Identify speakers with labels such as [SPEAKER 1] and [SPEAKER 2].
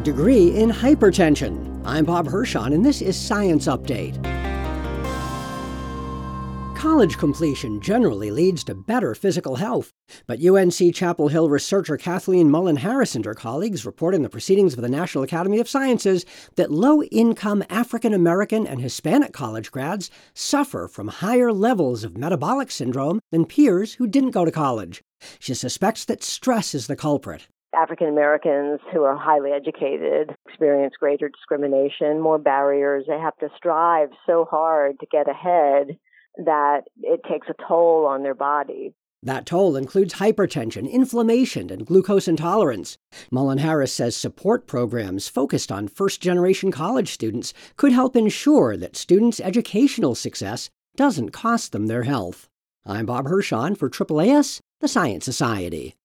[SPEAKER 1] a degree in hypertension. I'm Bob Hirschon, and this is Science Update. College completion generally leads to better physical health, but UNC Chapel Hill researcher Kathleen Mullen-Harris and her colleagues report in the Proceedings of the National Academy of Sciences that low-income African American and Hispanic college grads suffer from higher levels of metabolic syndrome than peers who didn't go to college. She suspects that stress is the culprit.
[SPEAKER 2] African Americans who are highly educated experience greater discrimination, more barriers. They have to strive so hard to get ahead that it takes a toll on their body.
[SPEAKER 1] That toll includes hypertension, inflammation, and glucose intolerance. Mullen-Harris says support programs focused on first-generation college students could help ensure that students' educational success doesn't cost them their health. I'm Bob Hirschon for AAAS, the Science Society.